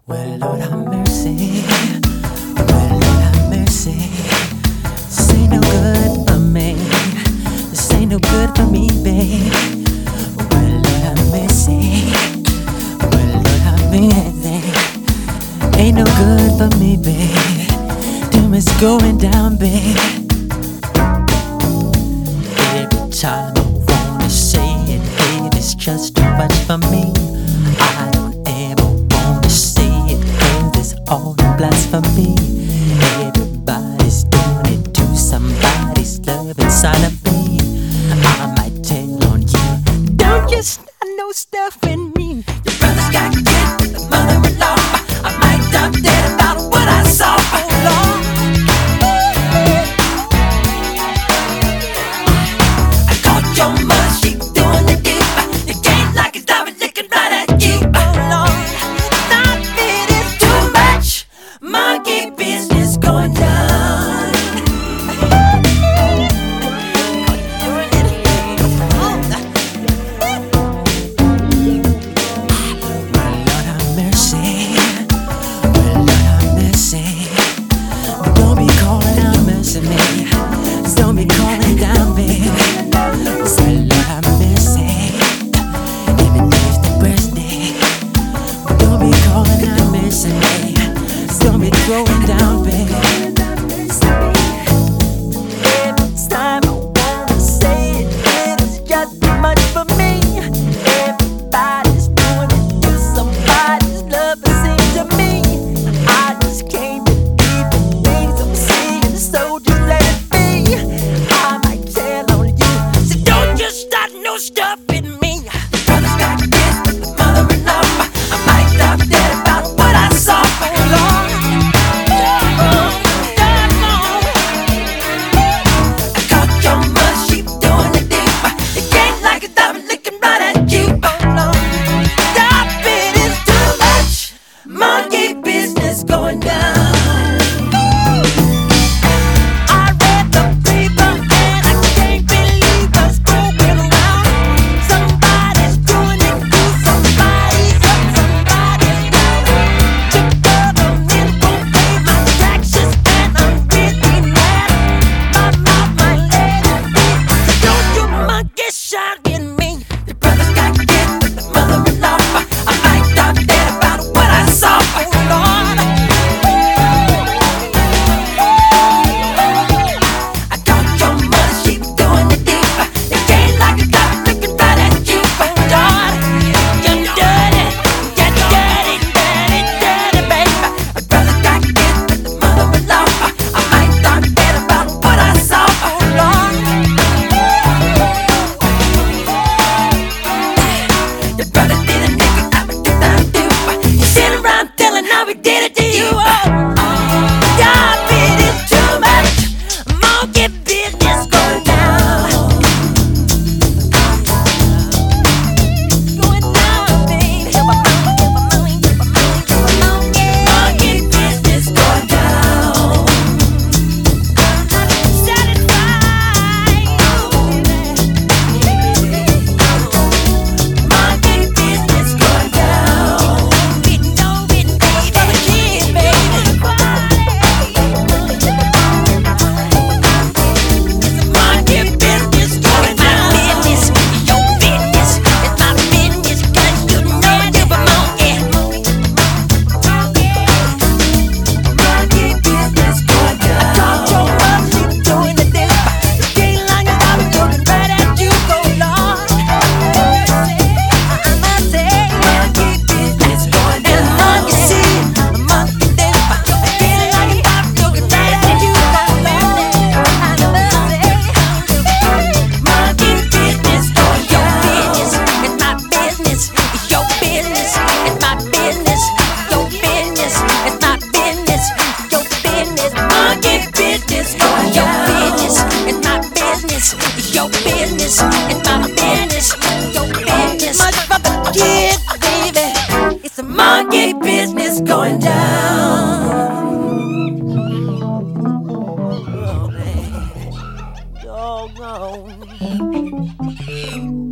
Well, Lord have mercy. Well, Lord have mercy. This ain't no good for me. This ain't no good for me, babe. Well, Lord have mercy. Well, Lord have mercy. Ain't no good for me, babe. Doom is going down, babe. Every time I wanna say it, babe, it's just too much for me. I don't ever wanna say it, 'cause it's all blasphemy. Everybody's doing it to somebody's love inside of me. I might tell on you, don't you start no stuff in me. Your brother's got kids with the mother-in-law. I might drop dead about what I saw. Oh Lord, I caught your mother, she doing the deep. The game like it's diamond looking right at you. Oh Lord, stop it, it's too much. Monkey business going down. Don't be calling out mercy, me. Don't be calling down, baby. Say, Lord have mercy. Every day's the birthday. Don't be calling out mercy, me. Don't be throwing down, baby. Every time I wanna say it, it's just too much for me. Everybody's doing it to somebody's love, it seems to me. I just can't believe the things I'm seeing, so just let it be. I might tell on you, so don't just start no stuff in me. Brother's got kids with the mother-in-law. I might stop dead about what I saw. Oh Lord, I caught your mother, she doing the deep. The game like a diamond looking right at you. Oh Lord, stop it, it's too much. Monkey business going down. I read the paper and I can't believe what's going around. Somebody's doing it to somebody's up, somebody's down. The government won't pay my taxes and I'm really mad. My mouth might let it be. Don't you monkey shot with me. Your brother's got kids with the mother-in-law. I might drop dead about what I saw. Oh Lord, I caught your mother, she was doing the deep. The game like a diamond looking right at you. Oh Lord, you're dirty, baby. My brother got kids with the mother-in-law. I might drop dead about what I saw. Oh Lord, your brother did a nigga, I would do that too. You sit around telling how we did it to you. Stop it, it's too much. Monkey business going down. Going down, baby. Monkey business going down. Satisfied. Monkey business going down. Getting on it, baby. For the kids, baby. Monkey business going down. Business, your business. It's my business, 'cause you know you're a monkey. Monkey business going down. I caught your mother, she doing the dip. The game like a diamond looking right at you. Go Lord, I must say, monkey business going down. And monkey see, monkey dip. The game like a diamond looking right at you. Go Lord, I must say, monkey business going down. Your business, it's my business. Your business, it's my business. Your business, monkey business going down. Your business, it's my business. Your business, it's my business. Your business, much for the kids, baby. It's a monkey business going down. Oh man, doggone.